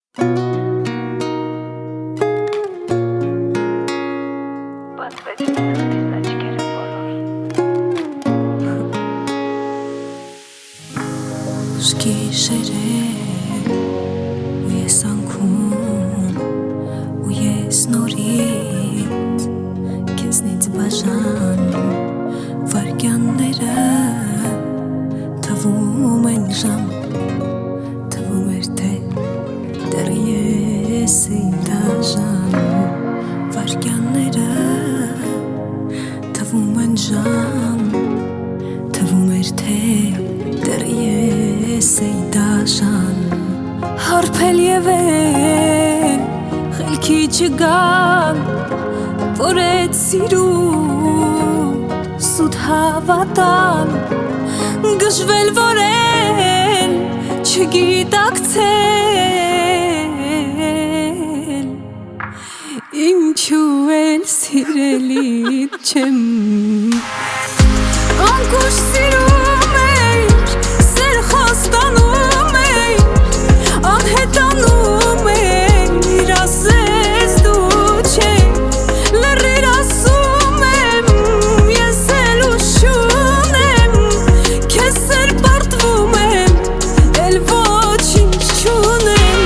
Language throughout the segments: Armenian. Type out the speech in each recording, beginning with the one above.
Գիշերը ու ես անքում ու ես նորից քեզնից բաժանում վարկյանները թվում են ժամ թվում էր թե դեռ ես եմ դաժանում վարկյանները թվում են ժամ թվում էր թե դեռ ես էի դաշան հարբել և էլ խելքի չգալ որ էտ սիրուն սուտ հավատալ գժվել որ էլ չգիտակցել ինչու էլ սիրելիդ չեմ անկուշ սիրում էիր սեր խոստանում էիր անհետանում էիր ասես դու չէիր լռիր ասում եմ ես էլ ուշուն եմ քեզ սեր պարտվում եմ էլ ոչինչ չունեմ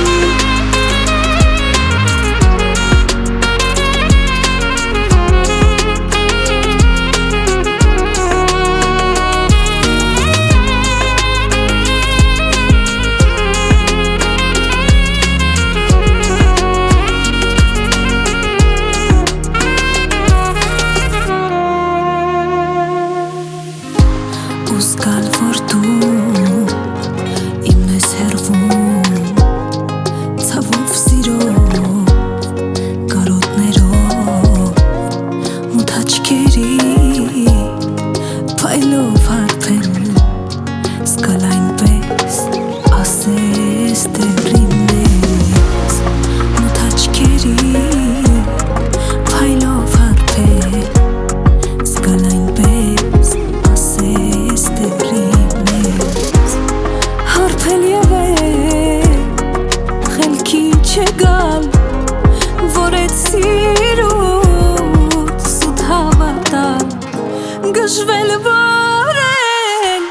Զգալ որ դու իմն ես հեռվում ցավով սիրով կարոտներով մութ աչքերի փայլով հարբել զգալ այնպես ասես դեռին ես մութ աչքերի փայլով հարբել զգալ այնպես հարբել և էլ խելքի չգալ որ էտ սիրուտ սուտ հավատալ գժվել որ էլ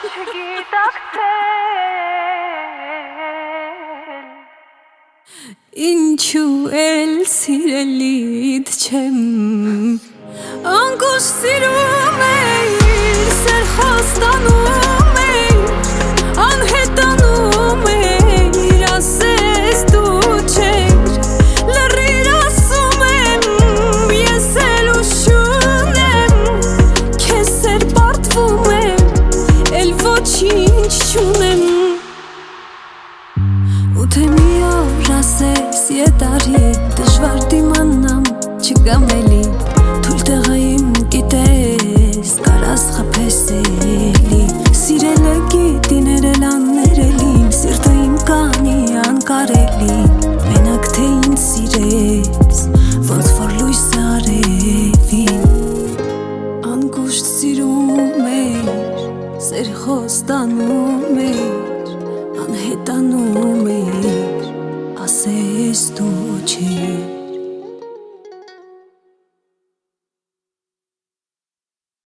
չգիտակցել ինչու էլ սիրելիդ չեմ անկուշ սիրում էիր սեր խոստանում էիր անհետանում էիր ասես դու չէիր լռիր ասում եմ ես էլ ուշուն եմ քեզ սեր պարտվում եմ էլ ոչինչ չունեմ ու թե մի օր ասես ետարի դժվար դիմանամ չգամ էլի թույլ տեղը իմ գիտես կարաս խփես էլի սիրելը գիտիներ էլ աններելին սիրտը իմ կանի անկարելի մենակ թե ինձ սիրեց ոնց որ լույսը արևին անկուշտ սիրում էիր սեր խոստանում էիր անհետանում էիր ասես դու չէիր